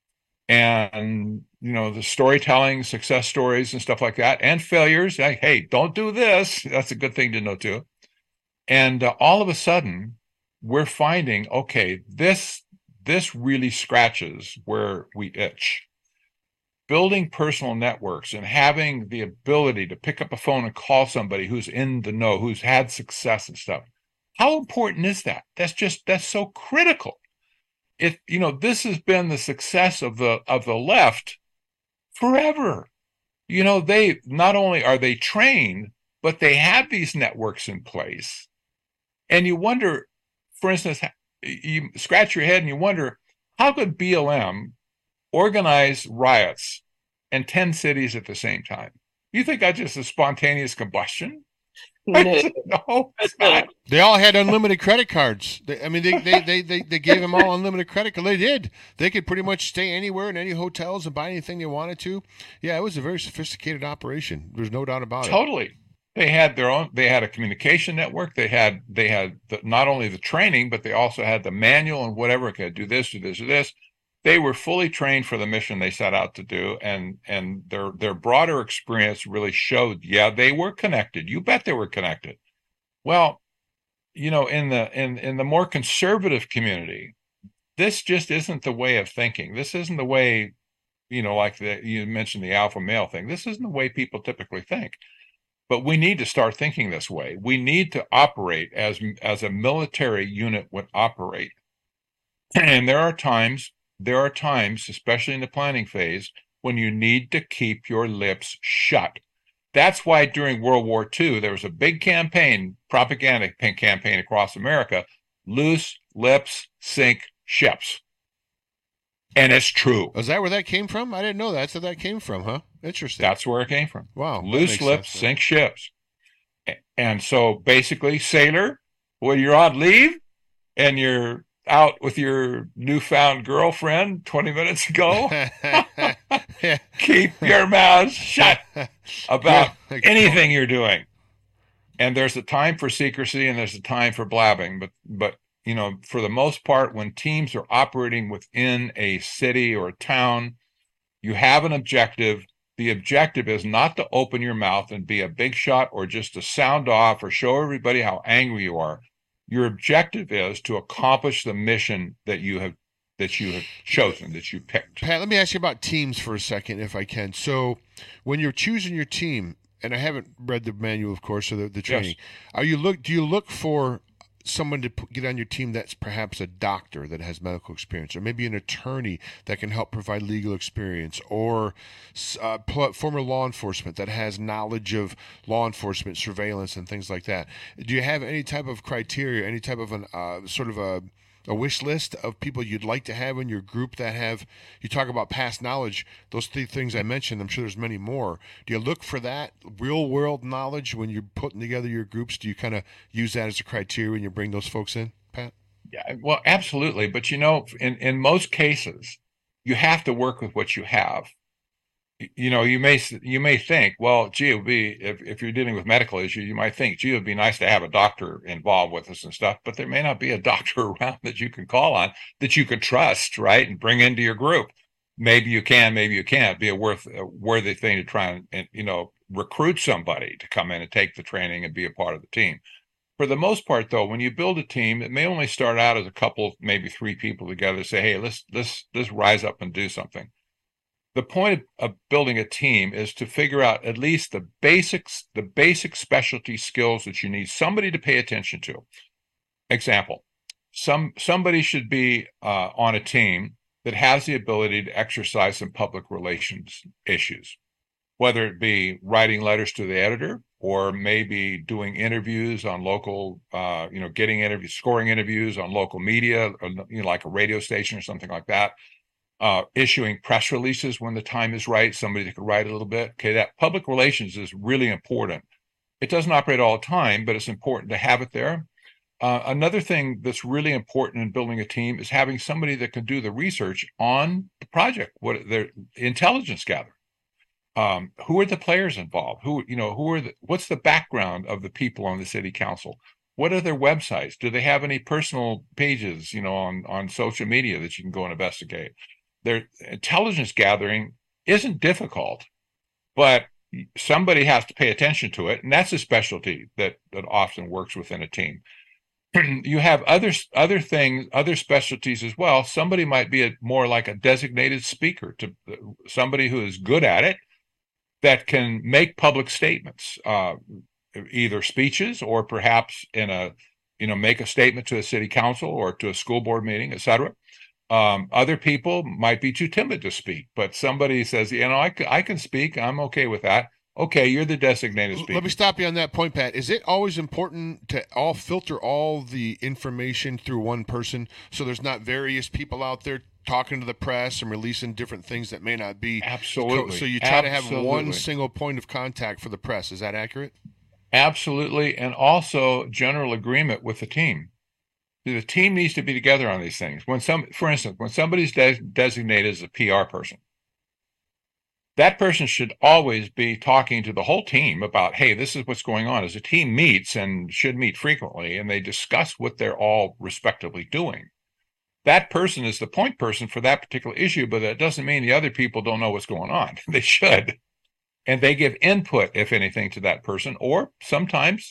and the storytelling, success stories and stuff like that, and failures. Like, hey, don't do this. That's a good thing to know too. And all of a sudden, we're finding, okay, this really scratches where we itch. Building personal networks and having the ability to pick up a phone and call somebody who's in the know, who's had success and stuff. How important is that? That's so critical. This has been the success of the left forever. They not only are they trained, but they have these networks in place. And you wonder, for instance, you scratch your head and you wonder, how could BLM organize riots in 10 cities at the same time? You think that's just a spontaneous combustion? No, No, it's not. They all had unlimited credit cards. They gave them all unlimited credit cards. They did. They could pretty much stay anywhere in any hotels and buy anything they wanted to. Yeah, it was a very sophisticated operation. There's no doubt about it. Totally. They had a communication network. They had not only the training, but they also had the manual and whatever. Could do this, do this, do this. They were fully trained for the mission they set out to do, and their broader experience really showed, yeah, they were connected. You bet they were connected. Well, in the more conservative community, this just isn't the way of thinking. This isn't the way, like you mentioned the alpha male thing. This isn't the way people typically think. But we need to start thinking this way. We need to operate as a military unit would operate. And there are times, especially in the planning phase, when you need to keep your lips shut. That's why during World War II, there was a big propaganda campaign across America: loose lips sink ships. And it's true. Is that where that came from? I didn't know that's where that came from, huh? Interesting. That's where it came from. Wow. Loose lips sink ships. And so basically, sailor, when you're on leave and you're out with your newfound girlfriend 20 minutes ago, keep your mouth shut about anything you're doing. And there's a time for secrecy and there's a time for blabbing. But for the most part, when teams are operating within a city or a town, you have an objective. The objective is not to open your mouth and be a big shot or just to sound off or show everybody how angry you are. Your objective is to accomplish the mission that you have chosen, that you picked. Pat, let me ask you about teams for a second, if I can. So when you're choosing your team, and I haven't read the manual, of course, or the training, yes. Do you look for someone to get on your team that's perhaps a doctor that has medical experience, or maybe an attorney that can help provide legal experience, or former law enforcement that has knowledge of law enforcement, surveillance, and things like that? Do you have any type of criteria, any type of a wish list of people you'd like to have in your group that have, you talk about past knowledge, those 3 things I mentioned, I'm sure there's many more. Do you look for that real world knowledge when you're putting together your groups? Do you kind of use that as a criteria when you bring those folks in, Pat? Yeah, well, absolutely. But in most cases, you have to work with what you have. you may think, well, gee, it would be if you're dealing with medical issues, you might think, gee, it would be nice to have a doctor involved with us and stuff, but there may not be a doctor around that you can call on that you could trust, right, and bring into your group. Maybe you can, maybe you can't. Be a worthy thing to try and recruit somebody to come in and take the training and be a part of the team. For the most part, though, when you build a team, it may only start out as a couple, maybe three people together. Say, hey, let's rise up and do something. The point of building a team is to figure out at least the basic specialty skills that you need somebody to pay attention to. Example: somebody should be on a team that has the ability to exercise some public relations issues, whether it be writing letters to the editor or maybe doing interviews on local, getting interviews, scoring interviews on local media, or, like a radio station or something like that. Issuing press releases when the time is right, somebody that could write a little bit. Okay, that public relations is really important. It doesn't operate all the time, but it's important to have it there. Another thing that's really important in building a team is having somebody that can do the research on the project, what their intelligence gather. Who are the players involved? What's the background of the people on the city council? What are their websites? Do they have any personal pages, on social media that you can go and investigate? Their intelligence gathering isn't difficult, but somebody has to pay attention to it, and that's a specialty that often works within a team. You have other things, other specialties as well. Somebody might be more like a designated speaker, to somebody who is good at it, that can make public statements, either speeches or perhaps make a statement to a city council or to a school board meeting, etc. Other people might be too timid to speak, but somebody says, I can speak. I'm okay with that. Okay, you're the designated speaker. Let me stop you on that point, Pat. Is it always important to filter all the information through one person so there's not various people out there talking to the press and releasing different things that may not be? Absolutely. So you try to have one single point of contact for the press. Is that accurate? Absolutely. And also general agreement with the team. The team needs to be together on these things. For instance, when somebody's designated as a PR person, that person should always be talking to the whole team about, hey, this is what's going on. As a team meets and should meet frequently, and they discuss what they're all respectively doing. That person is the point person for that particular issue, but that doesn't mean the other people don't know what's going on. They should. And they give input, if anything, to that person. Or sometimes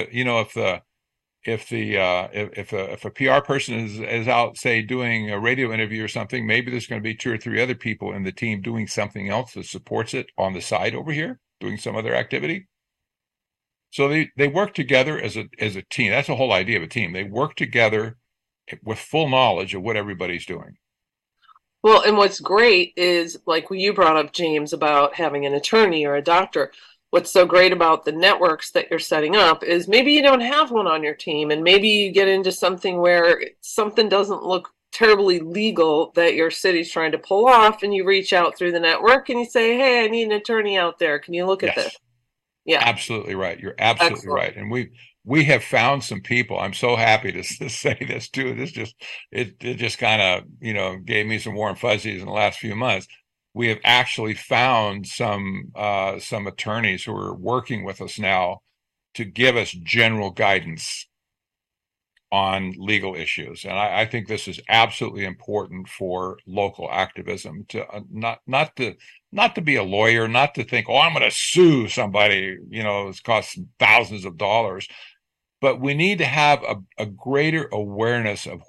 if a PR person is out, say, doing a radio interview or something, maybe there's going to be two or three other people in the team doing something else that supports it on the side over here, doing some other activity. So they work together as a team. That's the whole idea of a team. They work together with full knowledge of what everybody's doing. Well, and what's great is, like you brought up, James, about having an attorney or a doctor. What's so great about the networks that you're setting up is maybe you don't have one on your team, and maybe you get into something where something doesn't look terribly legal that your city's trying to pull off, and you reach out through the network and you say, hey, I need an attorney out there. Can you look at this? Yeah, absolutely right. You're absolutely right. And we have found some people. I'm so happy to say this too. It just kind of, gave me some warm fuzzies in the last few months. We have actually found some attorneys who are working with us now to give us general guidance on legal issues. And I think this is absolutely important for local activism, to not to be a lawyer, not to think, I'm going to sue somebody, it's cost thousands of dollars. But we need to have a greater awareness of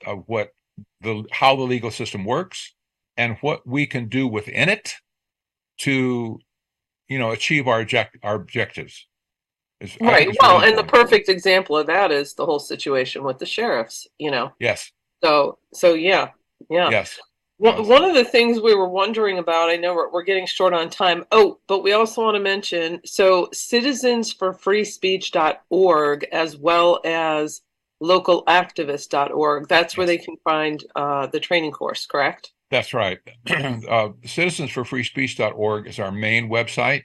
how the legal system works and what we can do within it to, achieve our objectives. Right. Well, and the perfect example of that is the whole situation with the sheriffs, Yes. So yeah. Yes. One of the things we were wondering about, I know we're getting short on time. Oh, but we also want to mention, so citizensforfreespeech.org as well as localactivist.org. That's where they can find the training course, correct? That's right. Citizensforfreespeech.org is our main website.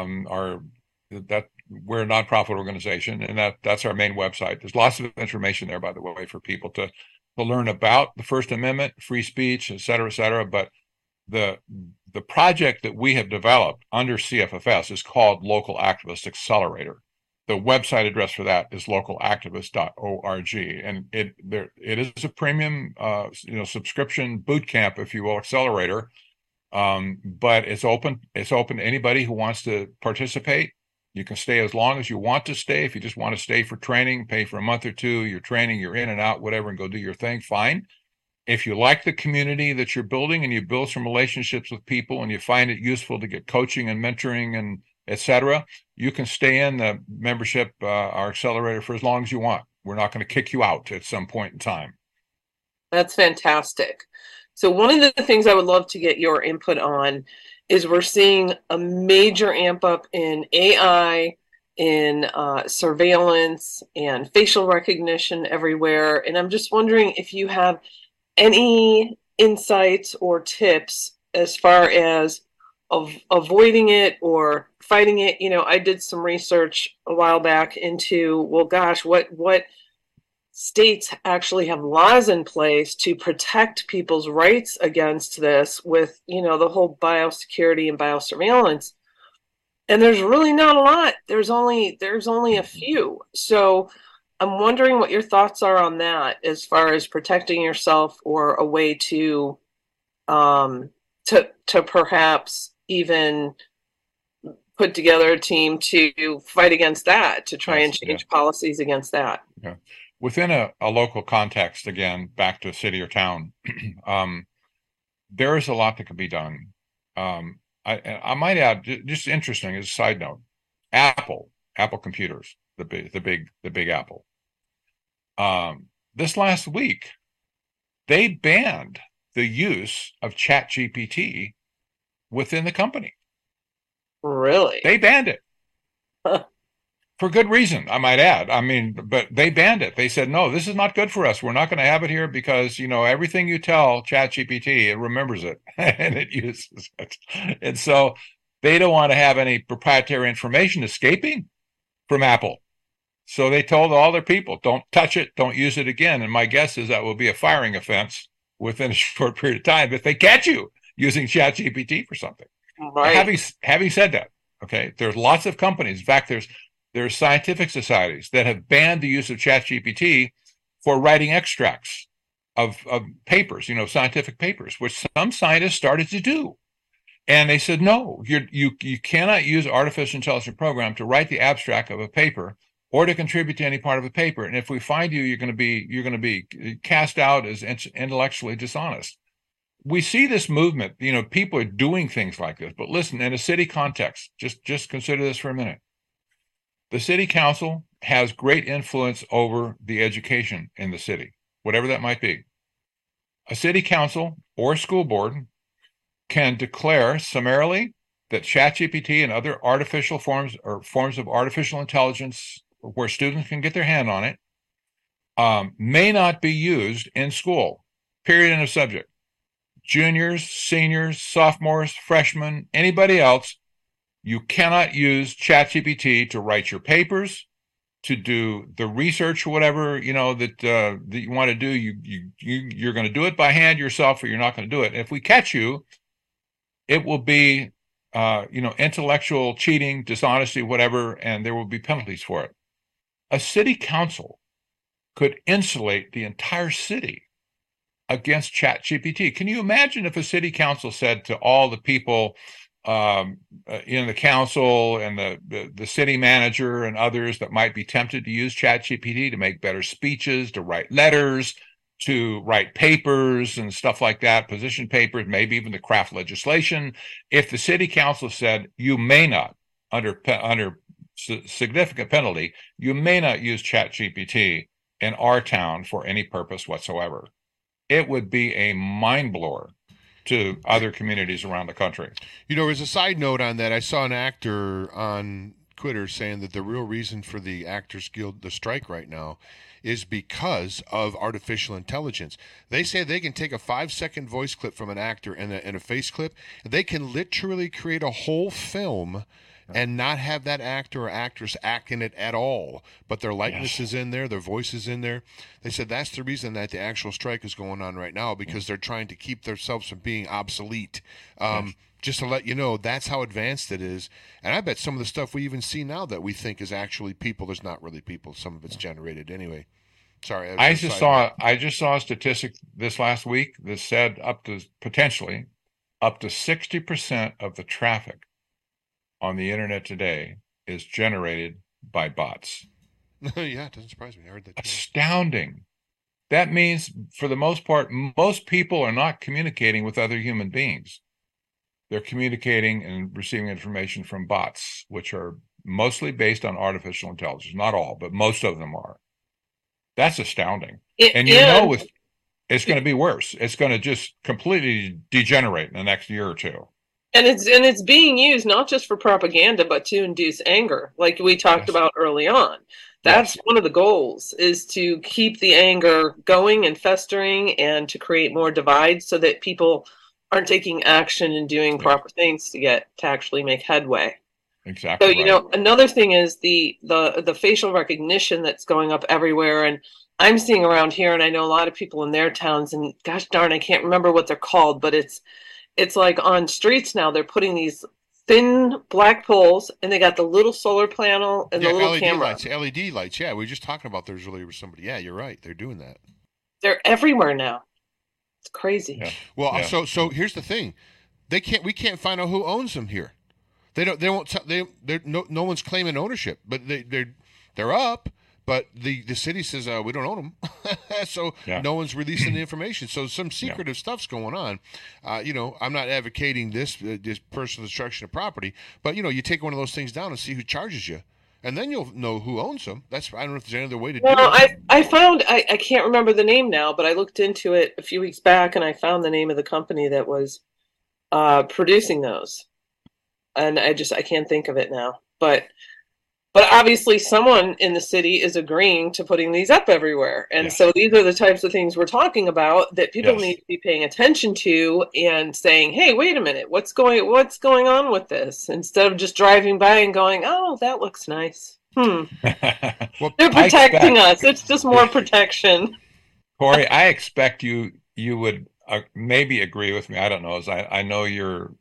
We're a nonprofit organization, and that's our main website. There's lots of information there, by the way, for people to learn about the First Amendment, free speech, et cetera, et cetera. But the project that we have developed under CFFS is called Local Activist Accelerator. The website address for that is localactivist.org, and it is a premium subscription boot camp, if you will, accelerator. But it's open to anybody who wants to participate. You can stay as long as you want to stay. If you just want to stay for training, pay for a month or two, you're training, you're in and out, whatever, and go do your thing, fine. If you like the community that you're building and you build some relationships with people and you find it useful to get coaching and mentoring and etc., you can stay in the membership, our accelerator, for as long as you want. We're not going to kick you out at some point in time. That's fantastic. So one of the things I would love to get your input on is we're seeing a major amp up in AI, in surveillance and facial recognition everywhere. And I'm just wondering if you have any insights or tips as far as avoiding it or fighting it. I did some research a while back into, well, gosh, what states actually have laws in place to protect people's rights against this with, the whole biosecurity and biosurveillance. And there's really not a lot. There's only a few. So I'm wondering what your thoughts are on that as far as protecting yourself or a way to perhaps even put together a team to fight against that, to try and change policies against that. Yeah. Within a local context, again, back to a city or town, there is a lot that can be done. I might add, just interesting as a side note, Apple computers, the big Apple. This last week, they banned the use of ChatGPT within the company. Really? They banned it. For good reason, I might add. I mean, but they banned it. They said, no, this is not good for us. We're not going to have it here because, everything you tell ChatGPT, it remembers it and it uses it. And so they don't want to have any proprietary information escaping from Apple. So they told all their people, don't touch it, don't use it again. And my guess is that will be a firing offense within a short period of time if they catch you using ChatGPT for something. Right. Having said that, okay, there's lots of companies. In fact, there's scientific societies that have banned the use of ChatGPT for writing extracts of papers, scientific papers, which some scientists started to do. And they said, no, you cannot use artificial intelligence program to write the abstract of a paper or to contribute to any part of a paper. And if we find you, you're going to be cast out as intellectually dishonest. We see this movement, people are doing things like this. But listen, in a city context, just consider this for a minute. The city council has great influence over the education in the city, whatever that might be. A city council or school board can declare summarily that ChatGPT and other artificial forms of artificial intelligence where students can get their hand on it may not be used in school, period, end of subject. Juniors, seniors, sophomores, freshmen, anybody else, you cannot use ChatGPT to write your papers, to do the research, whatever that you want to do. You're going to do it by hand yourself, or you're not going to do it. And if we catch you, it will be intellectual cheating, dishonesty, whatever, and there will be penalties for it. A city council could insulate the entire city against ChatGPT. Can you imagine if a city council said to all the people in the council and the city manager and others that might be tempted to use ChatGPT to make better speeches, to write letters, to write papers and stuff like that, position papers, maybe even to craft legislation. If the city council said, you may not, under significant penalty, you may not use ChatGPT in our town for any purpose whatsoever, it would be a mind blower to other communities around the country. As a side note on that, I saw an actor on Twitter saying that the real reason for the Actors Guild, the strike right now, is because of artificial intelligence. They say they can take a 5-second voice clip from an actor and a face clip. They can literally create a whole film and not have that actor or actress act in it at all, but their likeness is in there, their voice is in there. They said that's the reason that the actual strike is going on right now, because they're trying to keep themselves from being obsolete. Just to let you know, that's how advanced it is. And I bet some of the stuff we even see now that we think is actually people, there's not really people. Some of it's generated anyway. Sorry, I just saw a statistic this last week that said potentially up to 60% of the traffic on the internet today is generated by bots. Yeah, it doesn't surprise me. I heard that too. Astounding. That means, for the most part, most people are not communicating with other human beings. They're communicating and receiving information from bots, which are mostly based on artificial intelligence. Not all, but most of them are. That's astounding. And it's going to be worse. It's going to just completely degenerate in the next year or two. And it's being used not just for propaganda, but to induce anger, like we talked about early on. That's one of the goals, is to keep the anger going and festering, and to create more divides so that people aren't taking action and doing proper things to actually make headway. Exactly. So, another thing is the facial recognition that's going up everywhere. And I'm seeing around here, and I know a lot of people in their towns, and gosh darn, I can't remember what they're called, but it's like on streets now, they're putting these thin black poles, and they got the little solar panel and the little LED camera. LED lights. Yeah, we were just talking about those earlier with somebody. Yeah, you're right. They're doing that. They're everywhere now. It's crazy. Yeah. Well, so here's the thing. We can't find out who owns them here. No one's claiming ownership, but they're up. But the city says we don't own them, so no one's releasing the information. So some secretive stuff's going on. I'm not advocating this personal destruction of property, but you take one of those things down and see who charges you, and then you'll know who owns them. I don't know if there's any other way to do it. I found I can't remember the name now, but I looked into it a few weeks back, and I found the name of the company that was producing those, and I can't think of it now, but. But obviously someone in the city is agreeing to putting these up everywhere. And so these are the types of things we're talking about that people need to be paying attention to and saying, hey, wait a minute, what's going on with this? Instead of just driving by and going, oh, that looks nice. Well, they're protecting us. It's just more protection. Corey, I expect you would maybe agree with me. I don't know. As I know you're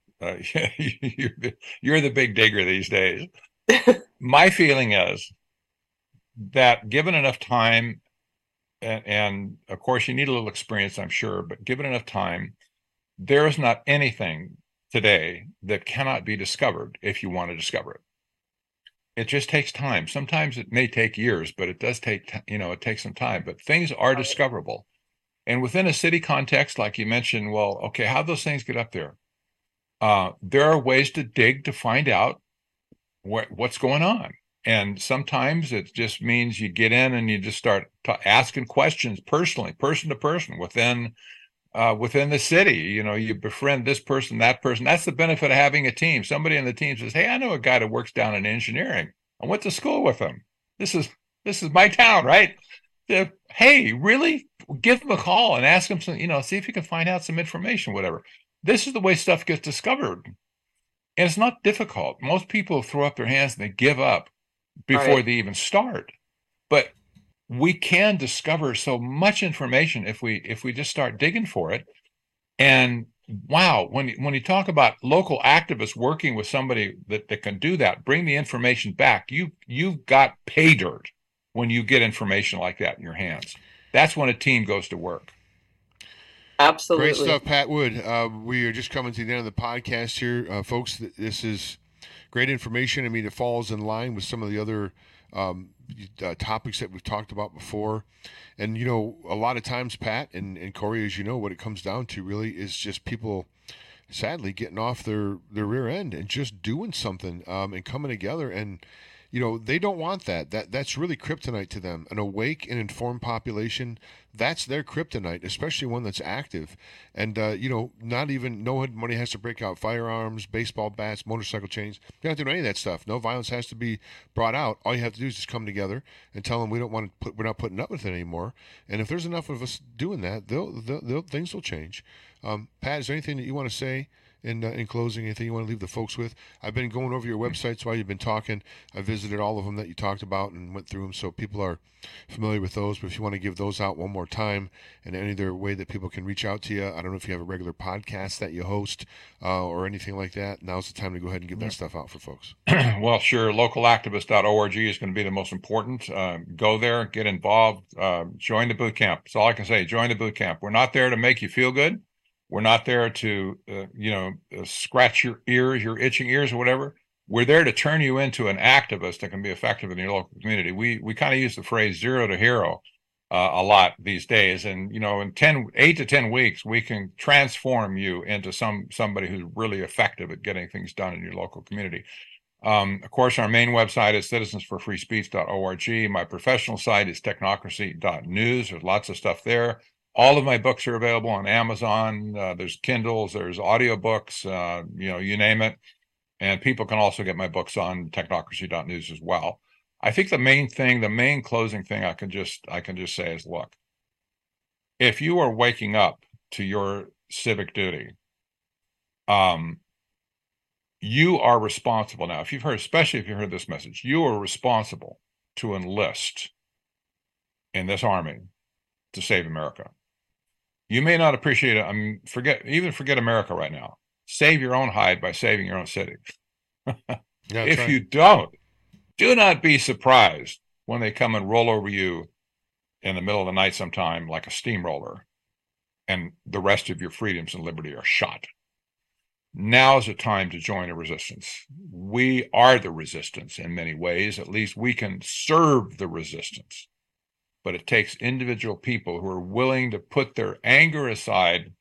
the big digger these days. My feeling is that given enough time, and of course you need a little experience, I'm sure, but given enough time, there is not anything today that cannot be discovered if you want to discover it. It just takes time. Sometimes it may take years, but it does take, it takes some time, but things are discoverable. And within a city context, like you mentioned, well, okay, how do those things get up there? There are ways to dig to find out what's going on. And sometimes it just means you get in and you just start asking questions personally, person to person within the city. You befriend this person, that person. That's the benefit of having a team. Somebody in the team says, hey, I know a guy that works down in engineering. I went to school with him. This is my town, right? Hey, really? Give him a call and ask him some, see if you can find out some information, whatever. This is the way stuff gets discovered. And it's not difficult. Most people throw up their hands and they give up before they even start. But we can discover so much information if we just start digging for it. And wow, when you talk about local activists working with somebody that can do that, bring the information back, you've got pay dirt when you get information like that in your hands. That's when a team goes to work. Absolutely. Great stuff, Pat Wood. We are just coming to the end of the podcast here. Folks, this is great information. I mean, it falls in line with some of the other topics that we've talked about before. And, a lot of times, Pat and Corey, as you know, what it comes down to really is just people, sadly, getting off their rear end and just doing something and coming together. And, they don't want that. That's really kryptonite to them. An awake and informed population, that's their kryptonite, especially one that's active. And, nobody has to break out firearms, baseball bats, motorcycle chains. You don't have to do any of that stuff. No violence has to be brought out. All you have to do is just come together and tell them we're not putting up with it anymore. And if there's enough of us doing that, things will change. Pat, is there anything that you want to say in closing, anything you want to leave the folks with? I've been going over your websites while you've been talking. I visited all of them that you talked about and went through them, so people are familiar with those. But if you want to give those out one more time, and any other way that people can reach out to you, I don't know if you have a regular podcast that you host or anything like that. Now's the time to go ahead and give that stuff out for folks. Well, sure. Localactivist.org is going to be the most important. Go there, get involved, join the boot camp. That's all I can say. Join the boot camp. We're not there to make you feel good. We're not there to, scratch your ears, your itching ears or whatever. We're there to turn you into an activist that can be effective in your local community. We kind of use the phrase 0 to hero a lot these days. And, in 8 to 10 weeks, we can transform you into somebody who's really effective at getting things done in your local community. Of course, our main website is citizensforfreespeech.org. My professional site is technocracy.news. There's lots of stuff there. All of my books are available on Amazon. There's Kindles, there's audiobooks, you name it. And people can also get my books on technocracy.news as well. I think the main closing thing I can just say is, look, if you are waking up to your civic duty, you are responsible now. Especially if you heard this message, you are responsible to enlist in this army to save America. You may not appreciate it. Forget America right now. Save your own hide by saving your own city. If you don't, do not be surprised when they come and roll over you in the middle of the night sometime like a steamroller, and the rest of your freedoms and liberty are shot. Now is the time to join a resistance. We are the resistance in many ways. At least we can serve the resistance. But it takes individual people who are willing to put their anger aside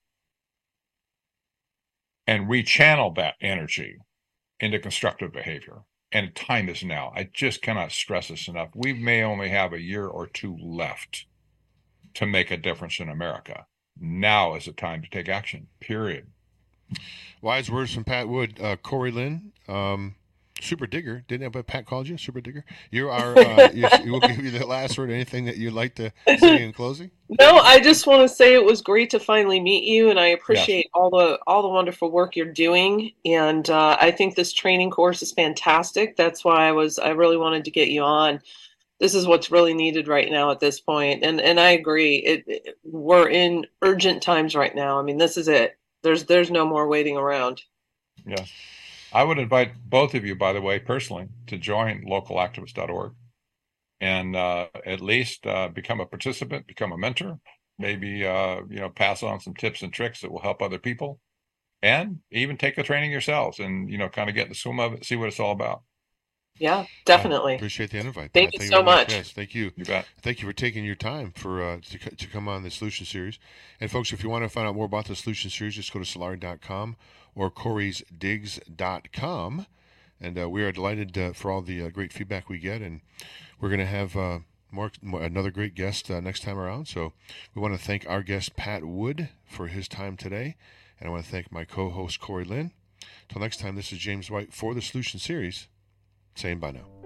and rechannel that energy into constructive behavior. And time is now. I just cannot stress this enough. We may only have a year or two left to make a difference in America. Now is the time to take action, period. Wise words from Pat Wood. Corey Lynn, Super Digger. Didn't Pat called you Super Digger? You are. We'll give you the last word. Anything that you'd like to say in closing? No, I just want to say it was great to finally meet you, and I appreciate all the wonderful work you're doing. And I think this training course is fantastic. That's why I really wanted to get you on. This is what's really needed right now at this point. And I agree. We're in urgent times right now. I mean, this is it. There's no more waiting around. Yes. I would invite both of you, by the way, personally, to join localactivist.org and at least become a participant, become a mentor, maybe pass on some tips and tricks that will help other people, and even take the training yourselves and kind of get in the swim of it, see what it's all about. Yeah, definitely. Appreciate the invite. Thank you so much. Yes, thank you. You bet. Thank you for taking your time to come on the Solution Series. And folks, if you want to find out more about the Solution Series, just go to Solari.com or Corey'sDigs.com. And we are delighted for all the great feedback we get. And we're going to have another great guest next time around. So we want to thank our guest, Pat Wood, for his time today. And I want to thank my co-host, Corey Lynn. Until next time, this is James White for the Solution Series, saying bye now.